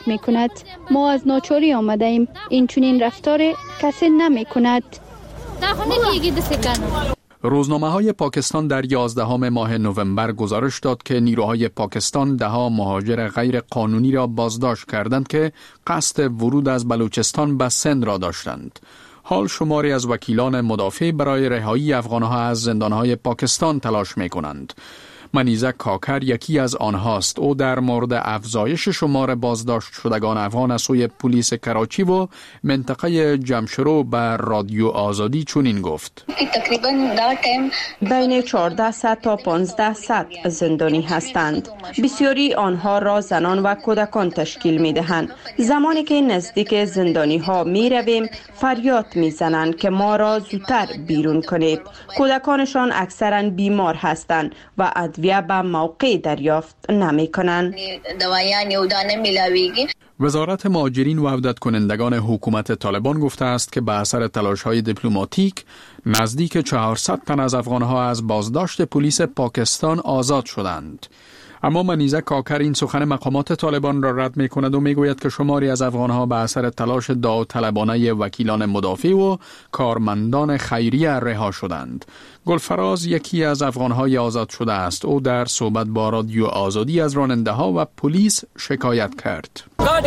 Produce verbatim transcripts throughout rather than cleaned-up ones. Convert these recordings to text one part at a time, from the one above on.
می کند. ما از ناچاری آمده ایم. این چنین رفتار کسی نمی کند. روزنامه های پاکستان در یازدهم ماه نوامبر گزارش داد که نیروهای پاکستان دهها مهاجر غیر قانونی را بازداشت کردند که قصد ورود از بلوچستان به سند را داشتند. حال شماری از وکیلان مدافع برای رهایی افغانها از زندانهای پاکستان تلاش می کنند. منیزک کاکر یکی از آنهاست. او در مورد افزایش شمار بازداشت شدگان افغان از سوی پلیس کراچی و منطقه جمشرو به رادیو آزادی چنین گفت: تقریبا در تایم بین چهارده صد تا پانزده صد زندانی هستند. بسیاری آنها را زنان و کودکان تشکیل می دهند. زمانی که نزدیک زندانی ها می رویم فریاد می زنند که ما را زودتر بیرون کنید. کودکانشان اکثرا بیمار هستند و ادویه به موقع دریافت نمی کنند. وزارت مهاجرین و عودت کنندگان حکومت طالبان گفته است که به اثر تلاش‌های دیپلماتیک نزدیک چهارصد تن از افغانها از بازداشت پلیس پاکستان آزاد شدند. اما منیزه کاکر این سخن مقامات طالبان را رد می کند و می گوید که شماری از افغانها به اثر تلاش داوطلبانه وکیلان مدافع و کارمندان خیریه رها شدند. گلفراز یکی از افغانهای آزاد شده است. او در صحبت با رادیو آزادی از راننده ها و پلیس شکایت کرد.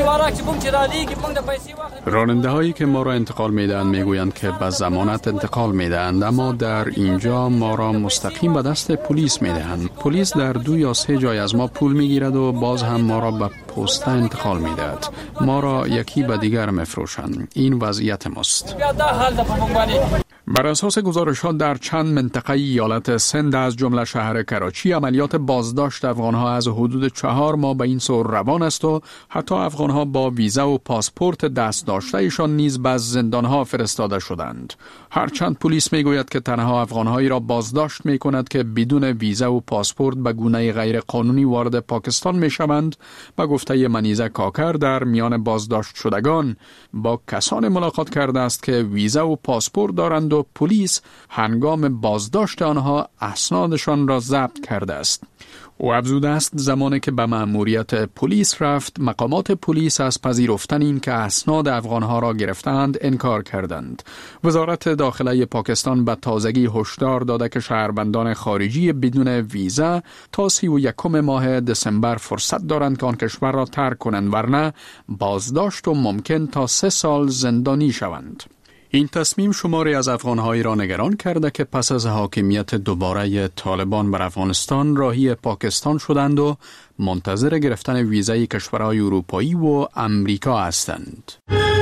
راننده هایی که ما را انتقال می دهند می گویند که به ضمانت انتقال می دهند، اما در اینجا ما را مستقیم به دست پلیس می دهند. پلیس در دو یا سه جای از ما پول می گیرد و باز هم ما را به پسته انتقال می دهد. ما را یکی به دیگر می فروشند. این وضعیت ماست. بر اساس گزارشات در چند منطقه ایالت سند از جمله شهر کراچی عملیات بازداشت افغانها از حدود چهار ماه به این سو روان است و حتی افغانها با ویزا و پاسپورت دست داشتهشان نیز به زندانها فرستاده شدند. هرچند پلیس میگوید که تنها افغانهایی را بازداشت می کند که بدون ویزا و پاسپورت به گونه غیر قانونی وارد پاکستان می شوند، به گفته منیزه کاکر در میان بازداشت شدگان با کسان ملاقات کرده است که ویزا و پاسپورت دارند و پلیس هنگام بازداشت آنها اسنادشان را ضبط کرده است. او افزوده است زمانی که به مأموریت پلیس رفت، مقامات پلیس از پذیرفتن این که اسناد افغانها را گرفتند انکار کردند. وزارت داخله پاکستان به تازگی هشدار داده که شهروندان خارجی بدون ویزا تا سی و یکم ماه دسامبر فرصت دارند که آن کشور را ترک کنند، ورنه بازداشت و ممکن تا سه سال زندانی شوند. این تصمیم شماری از افغانهایی را نگران کرده که پس از حاکمیت دوباره طالبان بر افغانستان راهی پاکستان شدند و منتظر گرفتن ویزای کشورهای اروپایی و امریکا هستند.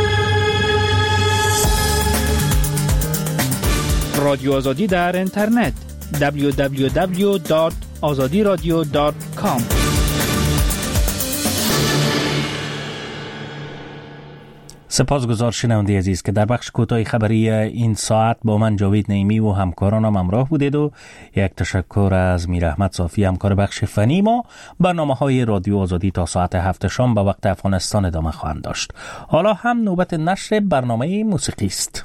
رادیو آزادی در اینترنت دبلیو دبلیو دبلیو دات آزادی رادیو دات کام. سپاسگزار شنونده عزیز که در بخش کوتاه خبری این ساعت با من جاوید نعیمی و همکارانم همراه بودید و یک تشکر از میر احمد صافی همکار بخش فنی ما. برنامه‌های رادیو آزادی تا ساعت هفت شام به وقت افغانستان ادامه خواهند داشت. حالا هم نوبت نشر برنامه موسیقی است.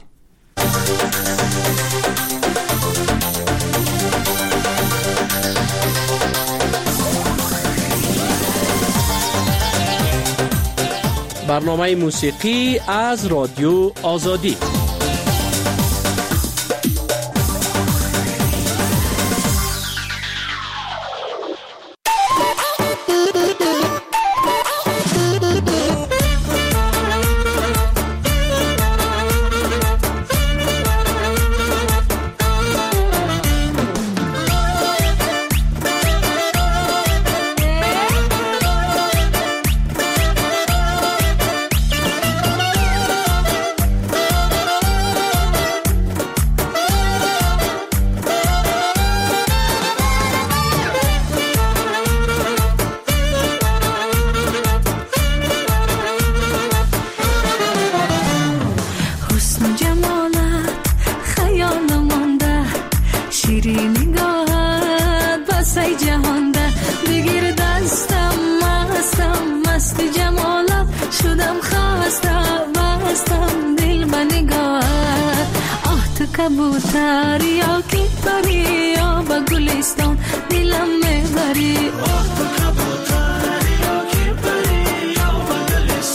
برنامه موسیقی از رادیو آزادی. کبوتر یا کی پری یا با گلستان دلم میبری. آه تو کبوتر یا کی پری یا با گلستان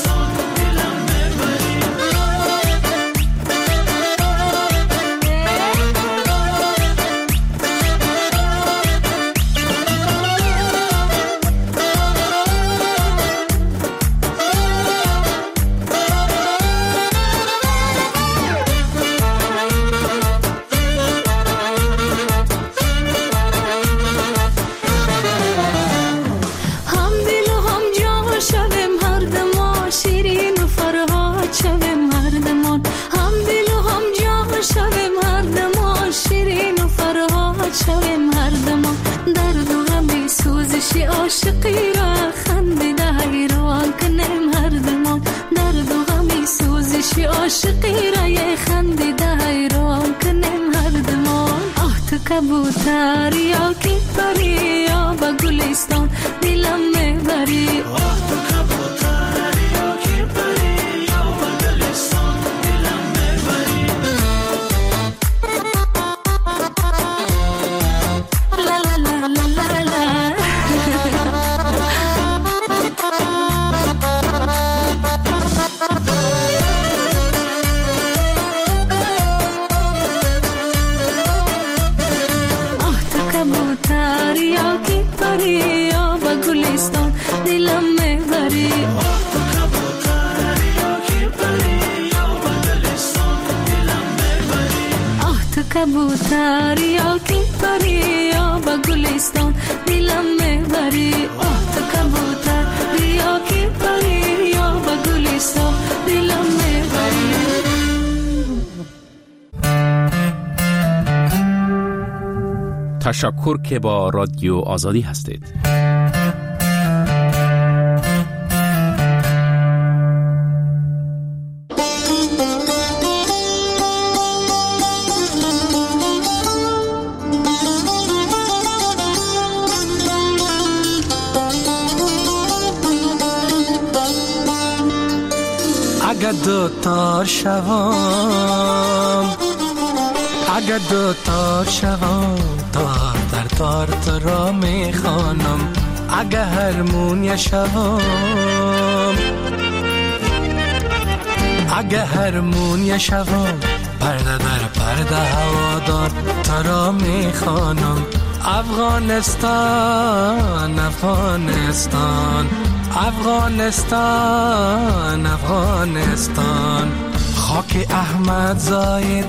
کبوتر یا کی پری یا با گلستان دلم میبری آه تو کبوتر یا کی پری یا با گلستان دلم میبری لا لا لا لا لا یا کی پری یا با گلستان دلم میبری آه تو کبوتر یا کی پری یا با گلستان دلم میبری آه تو کبوتر یا کی پری یا با گلستان دلم میبری آه تو کبوتر یا کی پری یا با گلستان دلم میبری. تشکر که با رادیو آزادی هستید. اگر دو تار شوام اگر دو تار شوام تار در تار تو را میخوانم اگر هرمونی شوام اگر هرمونی شوام پرده در پرده هوادار تو را میخوانم افغانستان افغانستان افغانستان افغانستان خاک احمد زاید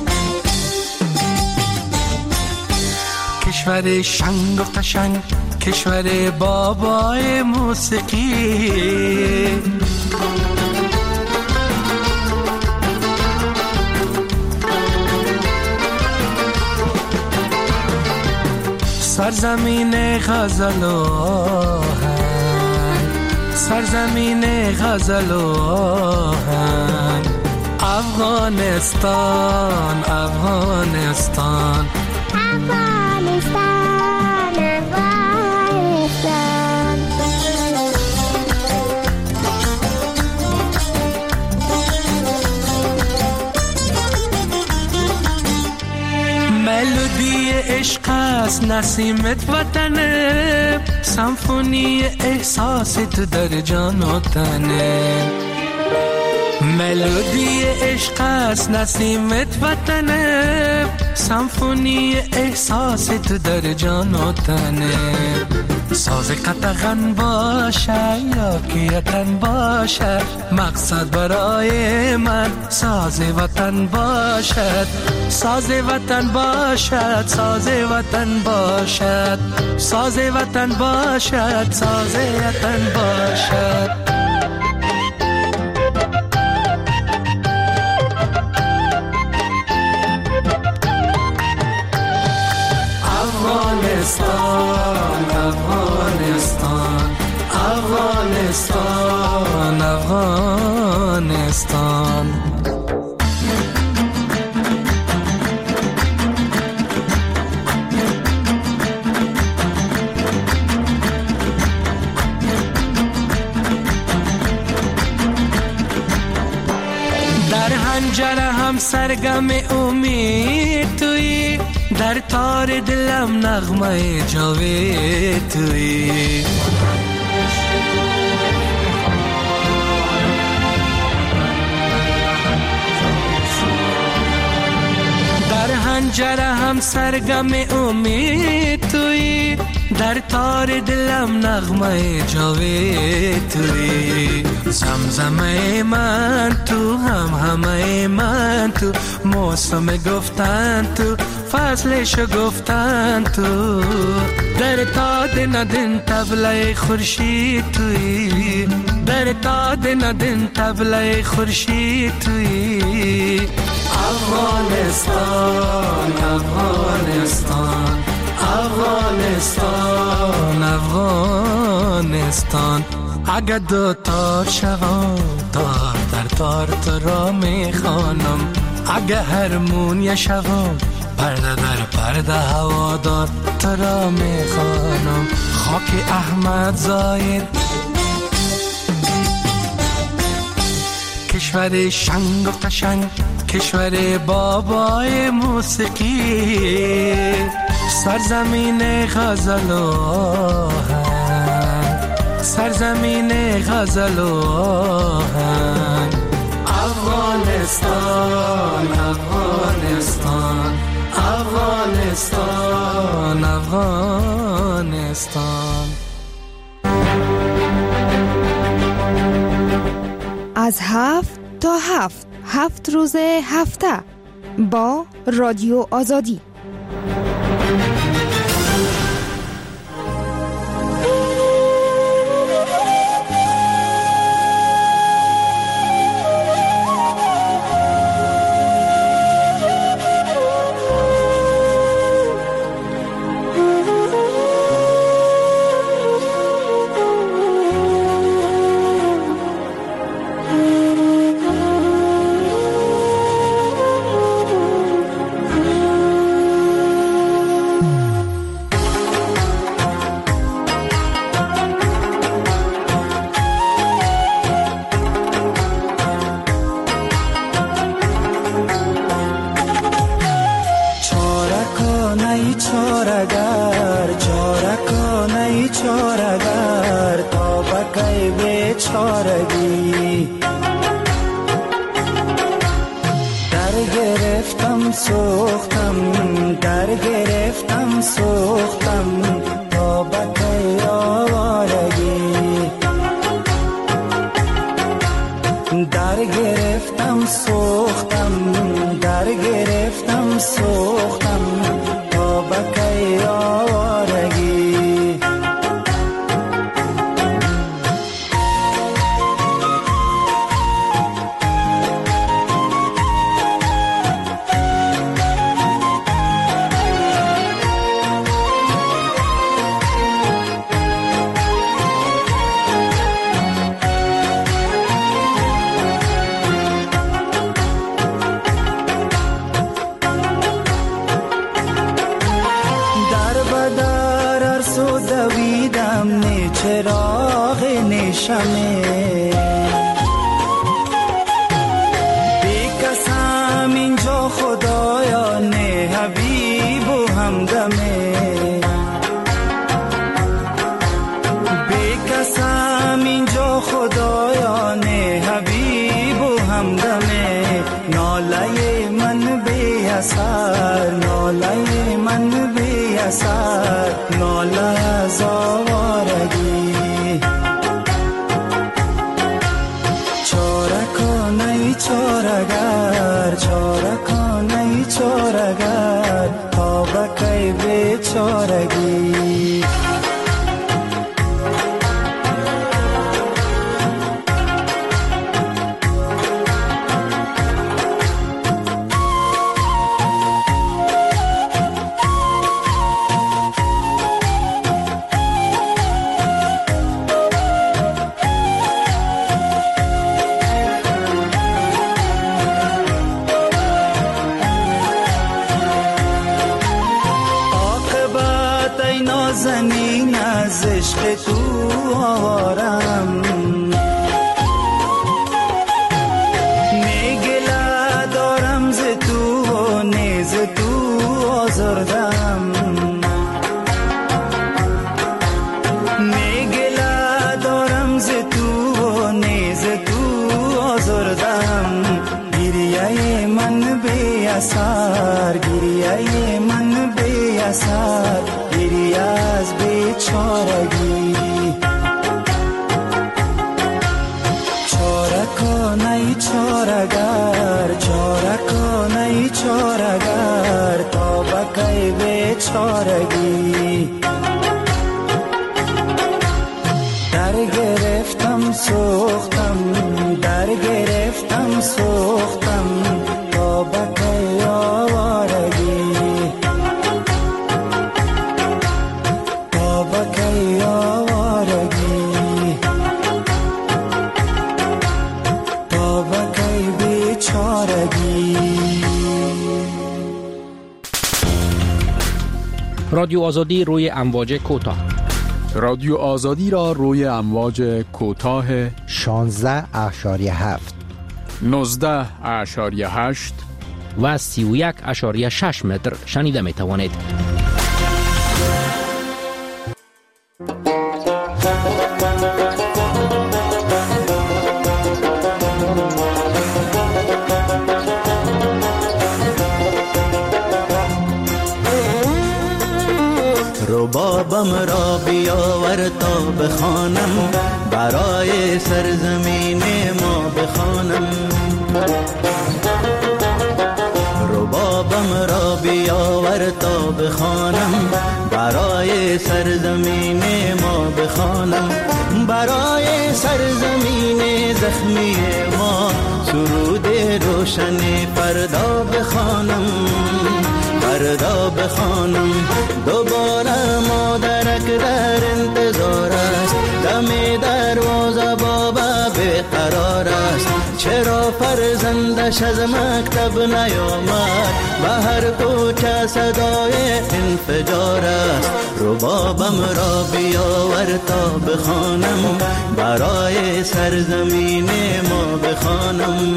کشور شنگ و قشنگ کشور بابای موسیقی سرزمین غزل و آهنگ سرزمین غزل و آهنگ افغانستان افغانستان افغانستان افغانستان ملودی عشق است نسیمت وطنه سمفونی احساست در جان و تنه ملودی عشق است نسیمت وطنه سمفونی احساست در جان و تنه ساز قطغن باشه یا کیتن باشه مقصد برای من ساز وطن باشد ساز وطن باشد ساز وطن باشد ساز وطن باشد ساز وطن باشد افغانستان افغانستان افغانستان افغانستان در حنجره هم سرگم امید تویی در تار دلم نغمه جاوید تویی در حنجره هم سرگم امید تویی در تار دلم نغمه جاوید تویی زمزمه من تو هم همه من تو موسم گفتن تو فصلشو گفتن تو در تاد ندن تبله خورشید تویی در تاد ندن تبله خورشید تویی افغانستان افغانستان افغانستان افغانستان اگر دو تار شوم تار در تار تو را میخوانم اگر هرمونی شوم پرده در پرده هوادار تو را میخوانم خاک احمد زاید کشور شنگ و قشنگ کشور بابای موسیقی سرزمین غزل و آهنگ سرزمین غزل و آهنگ افغانستان افغانستان افغانستان افغانستان از هفت تا هفت هفت روز هفته با رادیو آزادی. رادیو آزادی روی امواج کوتاه. رادیو آزادی را روی امواج کوتاه شانزده اشاری هفت، نوزده اشاری هشت و سی و یک اشاری شش متر شنیده می توانید. ربابم را بیاور تا بخوانم، برای سرزمین ما بخوانم. ربابم را بیاور تا بخوانم، برای سرزمین ما بخوانم. برای سرزمین زخمی ما سرود روشن فردا بخوانم، فردا بخوانم. دوباره مادرک در انتظار است، دم دروازه بابا بیقرار است. چرا فرزندش از مکتب نیامد، به هر کوچه صدای انفجار است. ربابم را بیاور تا بخوانم، برای سرزمین ما بخوانم.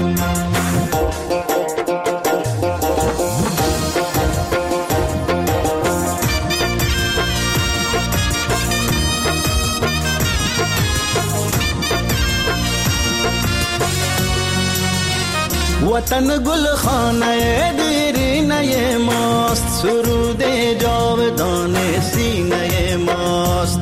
وطن گل خانه دیرینه ماست، سرود جاودان سینه ماست.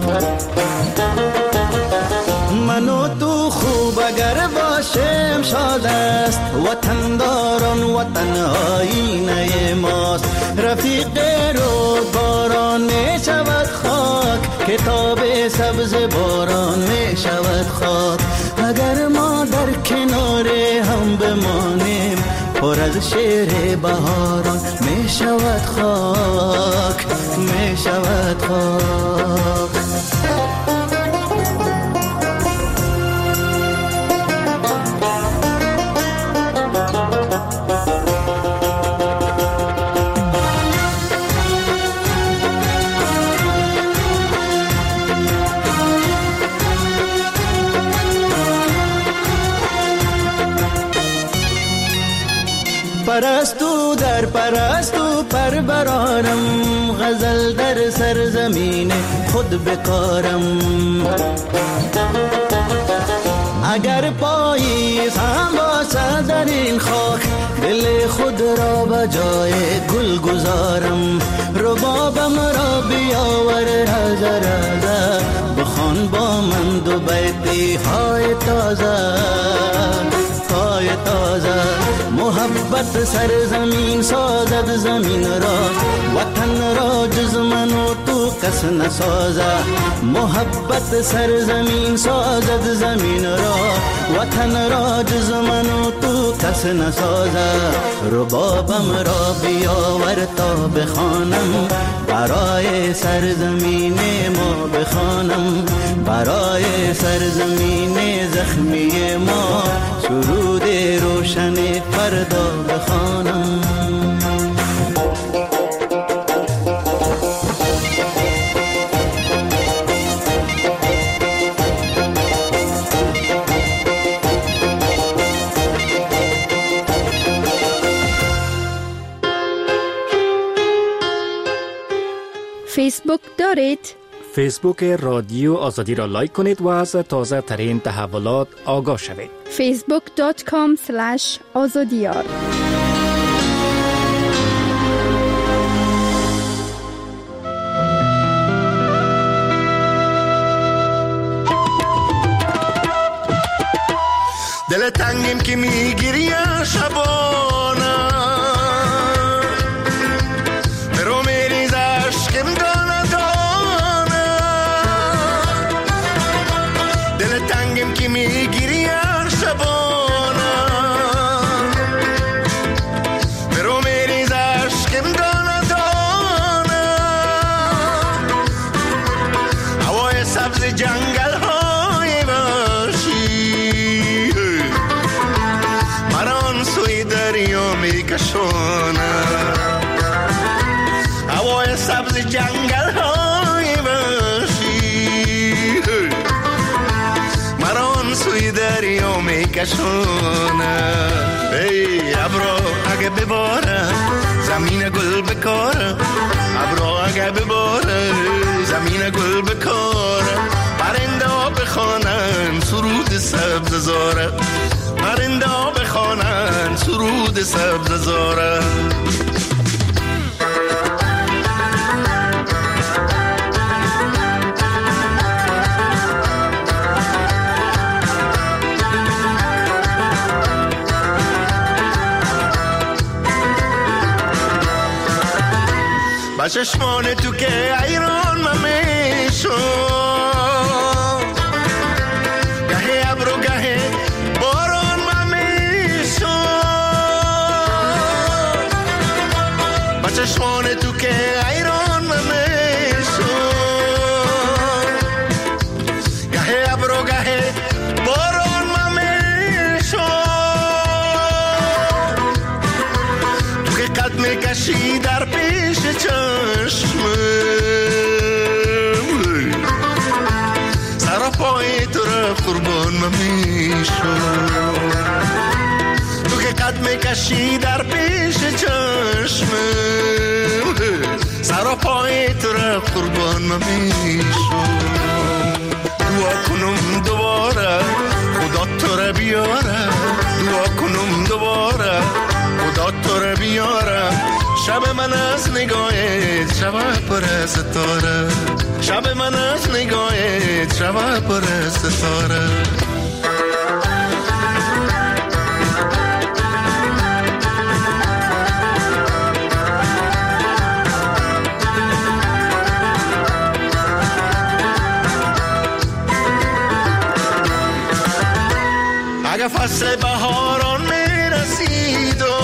من و تو خوب اگر باشیم شاد است، وطن داران وطن آینه ماست. رفیق رود باران می شود خاک، کتاب سبز باران می شود خاک. اگر ما در کنار هم بمانیم، پر از شعر بهاران می شود خاک، می شود خاک. پرستو در پرستو پر برارم، غزل در سرزمین خود بکارم. اگر پاییز هم باشد در این خاک، دل خود را به جای گل گذارم. ربابم را بیاور رازه رازه، بخوان با من دو بیتی های تازه، های تازه. محبت سرزمین سازد زمین را، وطن را جز من و تو کس نسازه. محبت سرزمین سازد زمین را، وطن را جز من و تو کس نسازه. ربابم را بیاور تا بخوانم، برای سرزمین ما بخوانم. برای سرزمین زخمی ما سرود روشن فردا بخوانم. فیسبوک دارید؟ فیسبوک رادیو آزادی را لایک کنید و از تازه ترین تحولات آگاه شوید. فیسبوک دات کام سلش آزادیار. دل تنگیم که میگیری شبانه، برو میریز عشقم دانه دانه. دل تنگیم که میگیری شبانه، برو میریز عشقم دانه دانه. هوای سبز جنگل های وحشی مران سوی دریا میکشونه. هوای سبز میکشونه. ای ابرو اگه بباره زمین گل بکاره، ابرو اگه بباره زمین گل بکاره. پرنده ها بخوانن سرود سبز زاره، پرنده ها بخوانن سرود سبز زاره. با چشمان تو که ایران ممیشو، گهه ابرو گهه باران ممیشو. با چشمان تو که ایران ممیشو، گهه ابرو گهه باران ممیشو. تو که قد میکشی در پیش چشمه، سر پای تو را قربان ممیشو. تو که قد میکشی در پیش چشمه، سر پای تو را قربان ممیشو. دعا کنم دوباره خدا تو را بیاره، دعا کنم دوباره خدا تو را بیاره. شب من از نگاهت شب پر ستاره، شب من از نگاهت شب پر ستاره. اگه فصل بهاران میرسید و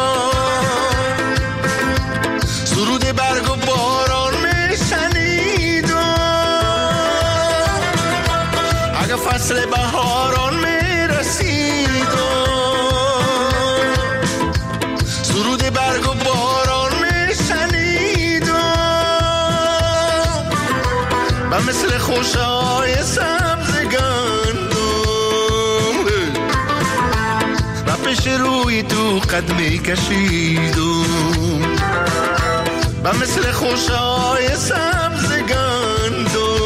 سرود برگ و باران میشنید و اگه فصل بهاران میرسید و سرود برگ و باران میشنید و و مثل خوشهای سبز گندم و پیش روی تو قد میکشیدم و مثل خوشهای سبز گندم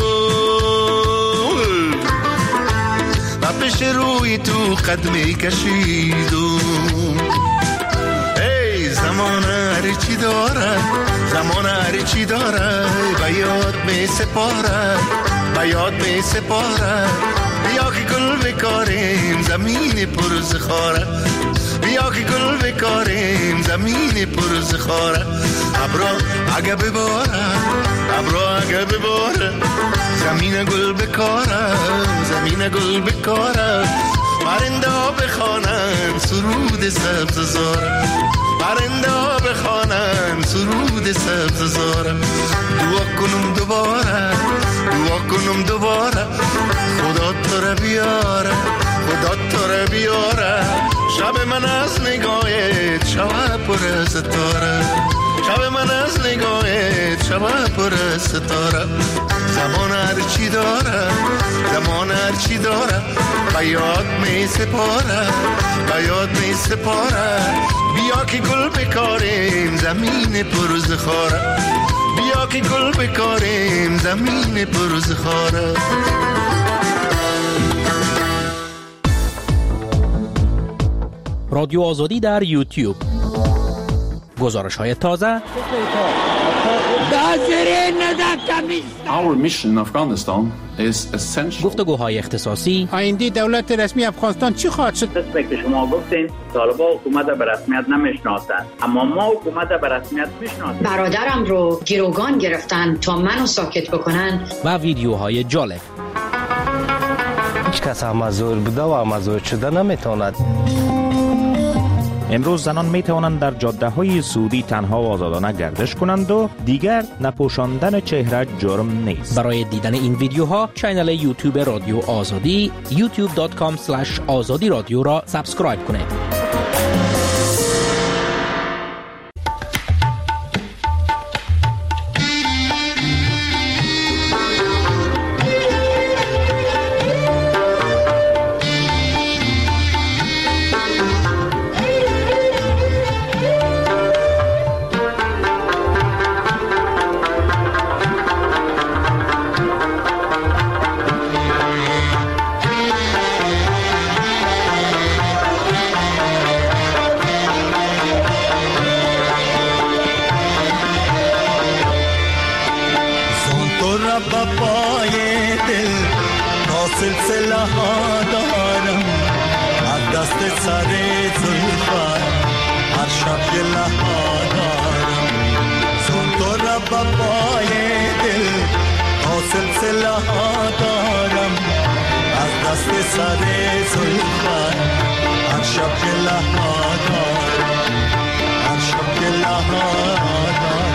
و پیش روی تو قد میکشیدم. ای زمان هر چی داره، زمان هر چی داره به یاد می سپاره، به یاد می سپاره. بیا که گل بکاریم زمین پر زخاره، بیا که گل بکاریم زمین پر زخاره. ابرو اگه بباره، ابرو اگه بباره زمین گل بکاره، زمین گل بکاره. پرنده ها بخوانن سرود سبز زاره، پرنده ها بخوانن سرود سبز زاره. دعا کنم دوباره، دعا کنم دوباره خدا تو را بیاره، خدا تو را بیاره. شب من از نگاهت شب پر ستاره، شب من از نگاهت شب پر ستاره. زمان هر چی داره، زمان هر چی داره به یاد می سپاره، به یاد می سپاره. بیا که گل بکاریم زمین پر زخاره، بیا که گل بکاریم زمین پر زخاره. رادیو آزادی در یوتیوب، گزارش های تازه، Our mission in Afghanistan is essential. گفتگوهای اختصاصی. آینده دولت رسمی افغانستان چی خواهد شد؟ مثل که شما گفتین طالبان حکومت به رسمیت نمیشناسند، اما ما حکومت به رسمیت میشناسیم. برادرم رو گروگان گرفتن تا منو ساکت بکنن. و ویدیوهای جالب. هیچ کس مزور بوده و مزور شده نمیتواند. امروز زنان می توانند در جاده های سعودی تنها و آزادانه گردش کنند و دیگر نپوشاندن چهره جرم نیست. برای دیدن این ویدیوها کانال یوتیوب رادیو آزادی یوتیوب دات کام اسلش آزادی رادیو را سابسکرایب کنید. دست سر زلفت هر شب یه لحا دارم زون تو رب پای دل تا سلسله ها دارم از دست سر زلفت هر شب یه لحا دارم هر شب یه لحا دارم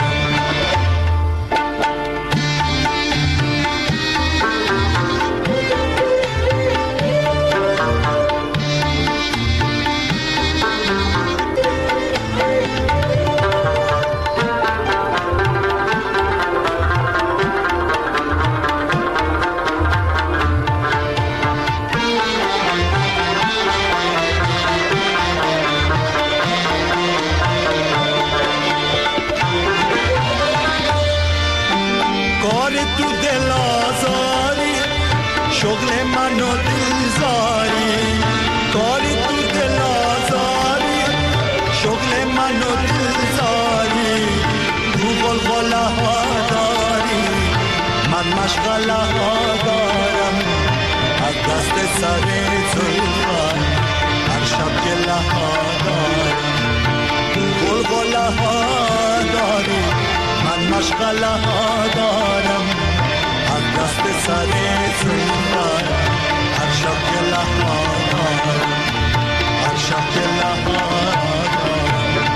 شغل من و دلزاری کاری تو دل آزاری شغل من و دلزاری تو غلغله ها داری من مشغله ها دارم از دست سر زلفت هر شب گله ها دارم تو غلغله ها داری من مشغله ها دارم دست سر زلفت هر شب که لحا دارم هر شب که لحا دارم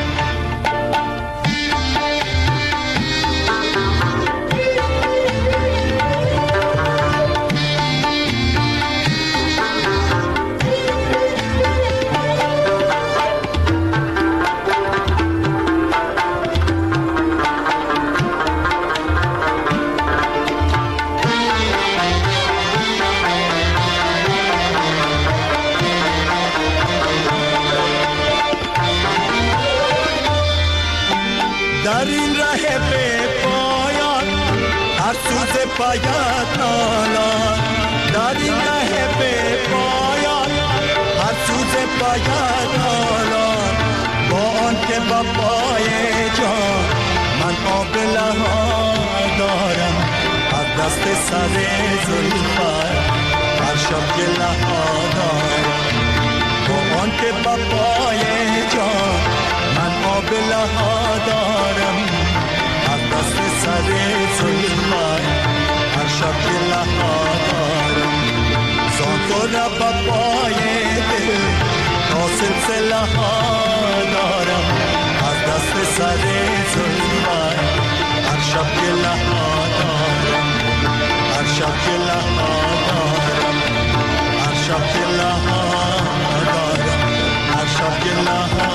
در این ره به پایان هر سوز پایت نالان در این ره به پایان هر سوز پایت نالان با آن که با پای جان من آبله ها دارم از دست سر زلفت هر شب گله ها دارم با آن که با پای جان من آبله ها دارم از دست سر زلفت هر شب گله ها دارم زان تو رب پای دل تا سلسله ها دارم از دست سر زلفت هر شب گله ها دارم هر شب گله ها دارم هر شب گله ها دارم هر شب گله ها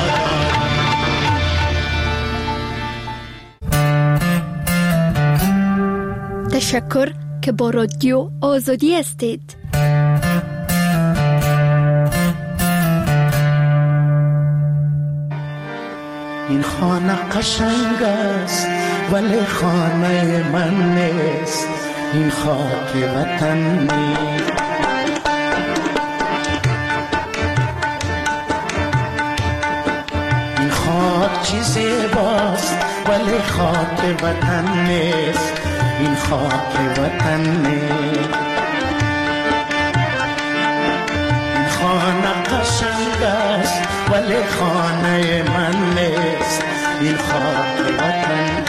تشکر که با رادیو آزادی هستید. این خانه قشنگ است ولی خانه من نیست این خاک وطن نیست این خاک چیزی باست ولی خاک وطن نیست این خاک وطن نیست این خانه قشنگ است ولی خانه من نیست این خاک وطن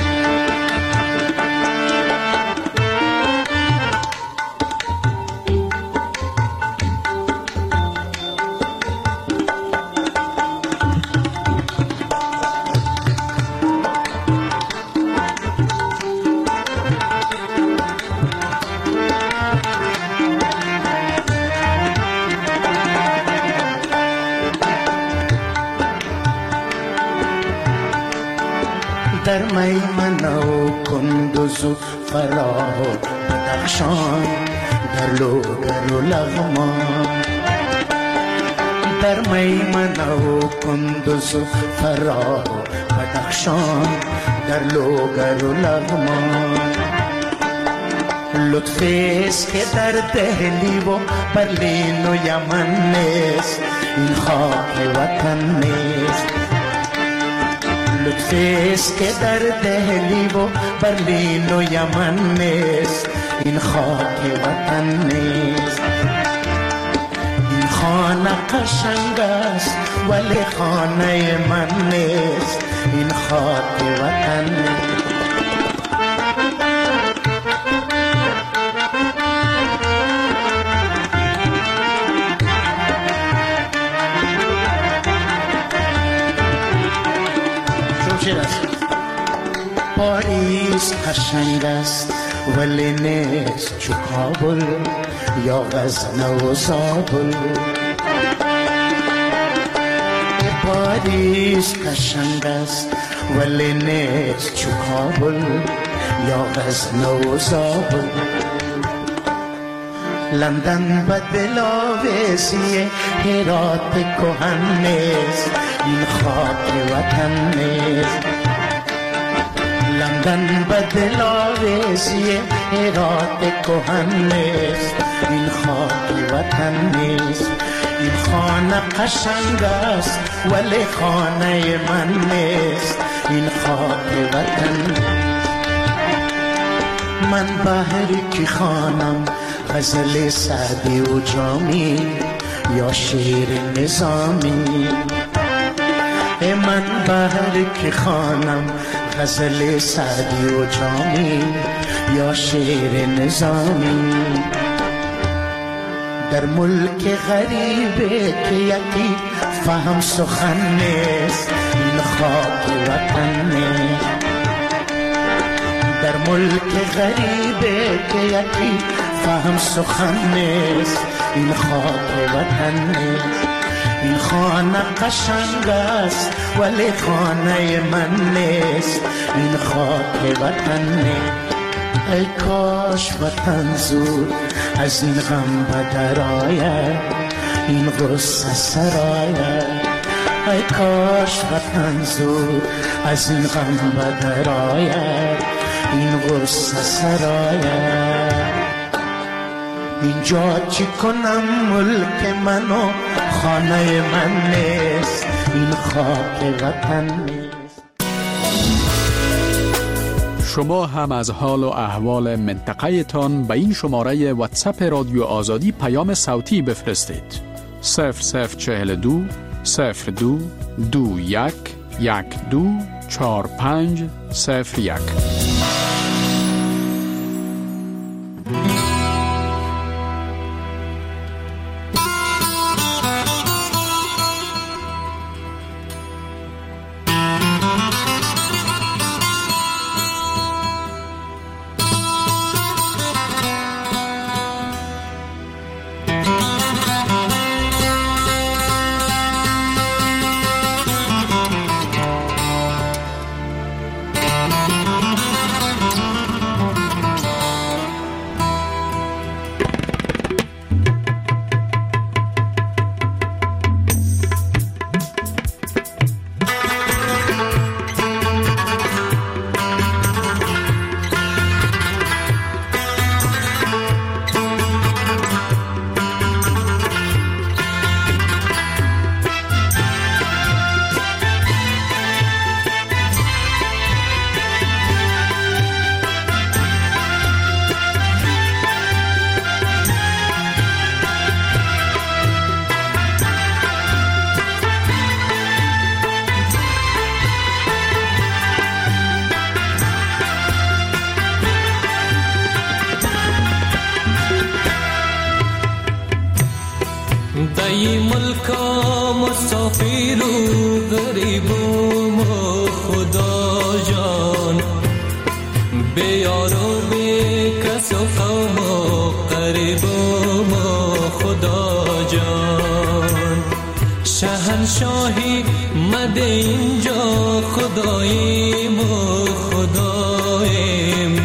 در میمن و کندوز و فراه و بدخشان در لوگر و لغمان در میمن و کندوز و فراه و بدخشان در لوگر و لغمان لطفیست که در دهلی و برلین و یمن نیست این خاک وطن نیست لطفیست که در دهلی و برلین و یمن نیست این خاک وطن نیست این خانه قشنگ است ولی خانه من نیست، این خاک وطن نیست. پاریس قشنگ است ولی نیست چو کابل یا غزنه و زابل. پاریس قشنگ است ولی نیست چو کابل یا غزنه و زابل. لندن به دلاویزی هرات کهن نیست، این خاک وطن نیست. لندن به دلاویزی هرات کهن نیست، این خاک وطن نیست. این خانه قشنگ است ولی خانه من نیست، این خاک وطن. من بهر کی خوانم غزل سعدی و جامی یا شعر نظامی؟ من بهر کی خوانم غزل سعدی و جامی یا شعر نظامی؟ در ملک غریبه که یکی فهم سخن نیست، این خاک وطن نیست. در ملک غریبه که یکی فهم سخن نیست، این خاک وطن نیست. این خانه قشنگ است ولی خانه من نیست، این خاک وطن نیست. ای کاش وطن زود از این غم بدر آید، این غصه سراید. ای کاش وطن زود از این غم بدر آید، این غصه سراید. اینجا چی کنم ملک منو خانه من نیست، این خاک وطن نیست. شما هم از حال و احوال منطقه تان به این شماره واتساپ رادیو آزادی پیام صوتی بفرستید. صفر صفر چهل دو صفر دو دو یک یک دو چار پنج صفر یک. ای ملکا مسافر و غریب و خدا جان، به یار و به کس و قوم و قریب و خدا جان. شهنشاهی مده اینجا خداییم و خداییم،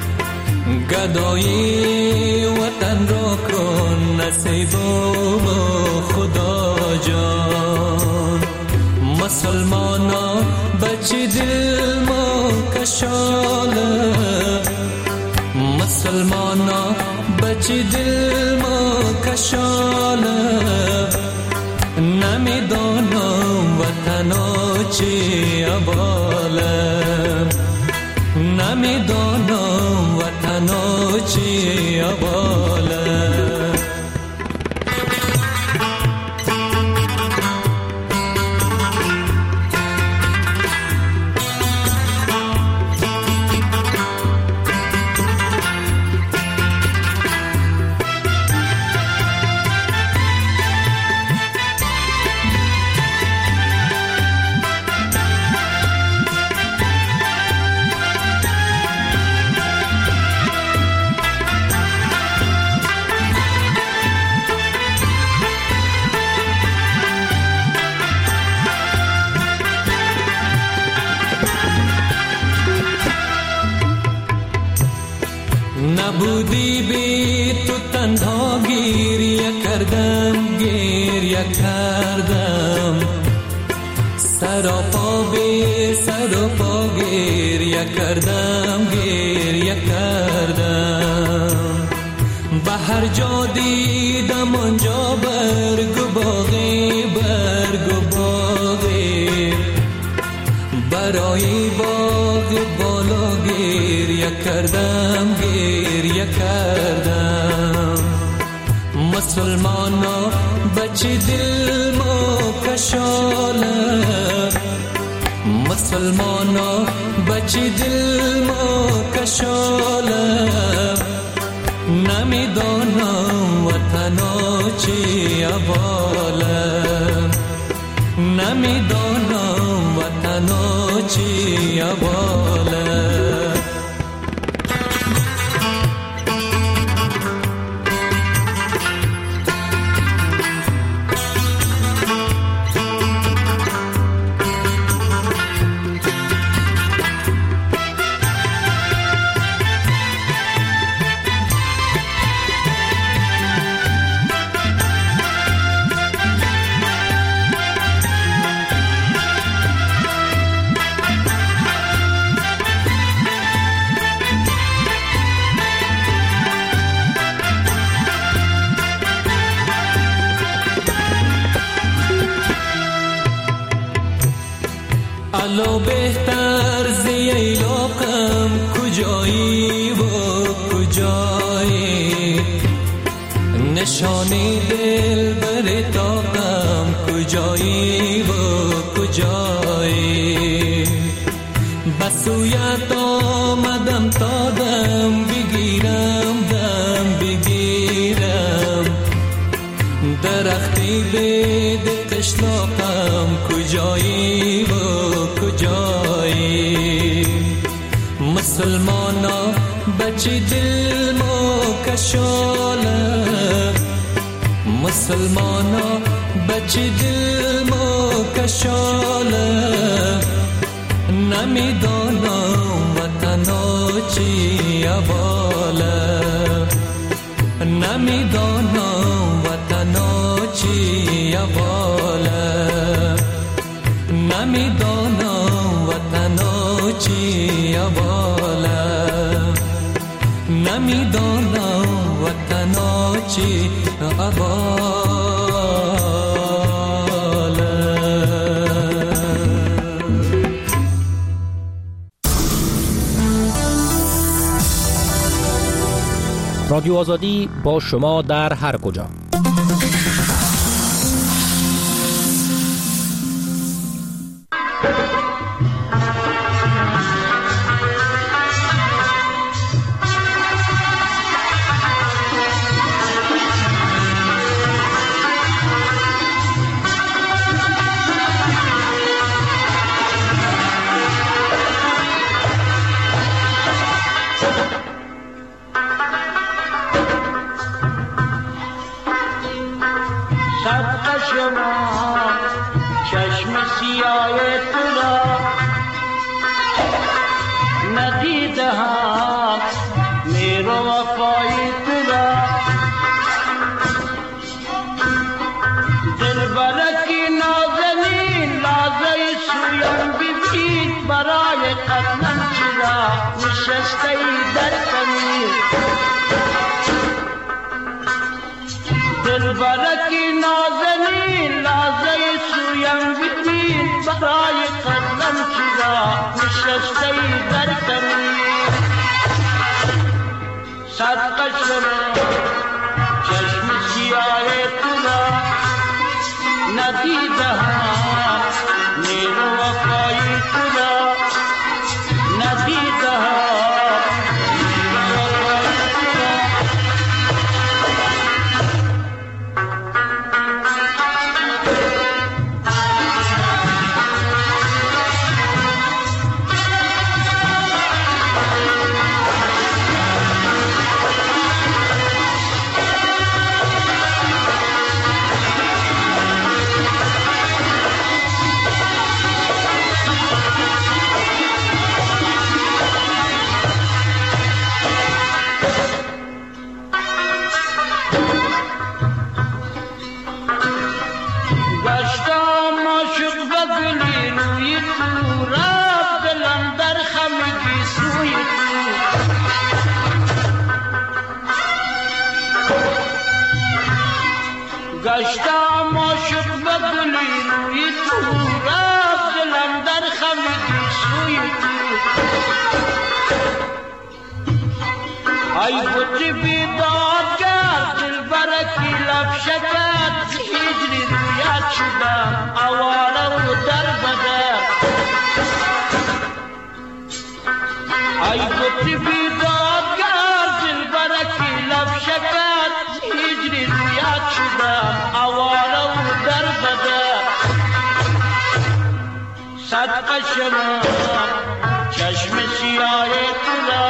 گدایی وطن را کن نصیب و خدا جان. مسلمانا بچه دل ما کشاله، مسلمانا بچه دل ما کشاله، نمیدانم وطنا چی اباله، نمیدانم وطنا چی اباله. بودی بی تو تنها گریه کردم گریه کردم سراپا بی سراپا گریه کردم گریه کردم به هر جا دیدم آنجا برگ و باغی برگ و باغی برای باغ بالا گریه کردم گریه کردم مسلمانا بچه دل ما کشاله مسلمانا بچه دل ما کشاله نمیدانم وطنا چی احواله نمیدانم وطنا چی احواله الو بهتر زی ایلاقم کجایی و کجایی نشانی دل بر تاقم کجایی و کجایی بسویت آمدم تا دم بگیرم دم بگیرم درختی بید قشلاقم کجایی و کجایی مسلمانا بچه دل ما کشاله مسلمانا بچه دل ما کشاله نمیدانم وطنا چی احواله نمیدانم وطنا چی احواله نمیدانم وطنا چی احواله نمیدانم وطنا چی احواله رادیو آزادی با شما در هر کجا. گشتم عاشق و گلی روی تو رفت دلم در خمگی سوی تو گشتم عاشق و گلی روی تو رفت دلم در خمگی سوی تو ای بطی بیداد کرد دل برکی لب شکر هجری رویت شدم اواره و در بدر ای بطی بیداد کرد دل برکی لب شکر هجری رویت شدم اواره و در بدر صدقه شما چشم سیاه کلا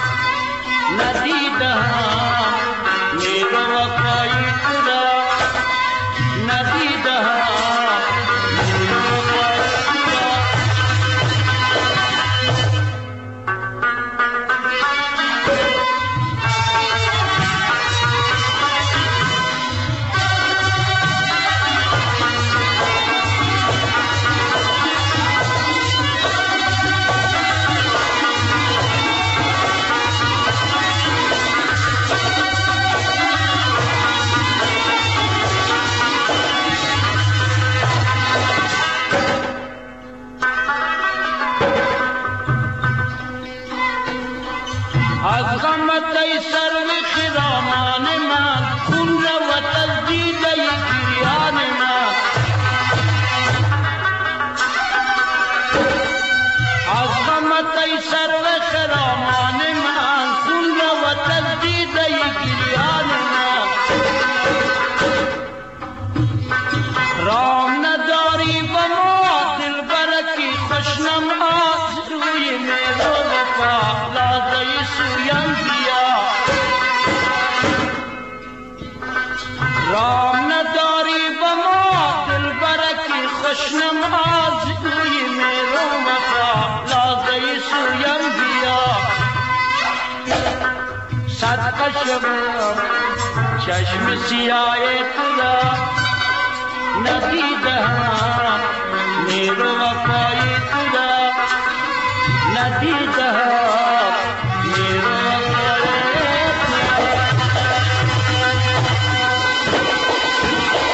ندیدم میل وفای کلا ندیدم میل وفای کلا از غمت ای سرو خرامان من خون روت از دیده گریان من از غمت ای سرو خرامان من خون روت از دیده گریان من رام نداری و ما دل برکی خوشنم آز روی میرو وفا لازه سویم بیا رام نداری و ما دل برکی خوشنم آز روی میرو وفا لازه سویم بیا صدقه شما چشم سیاه تو را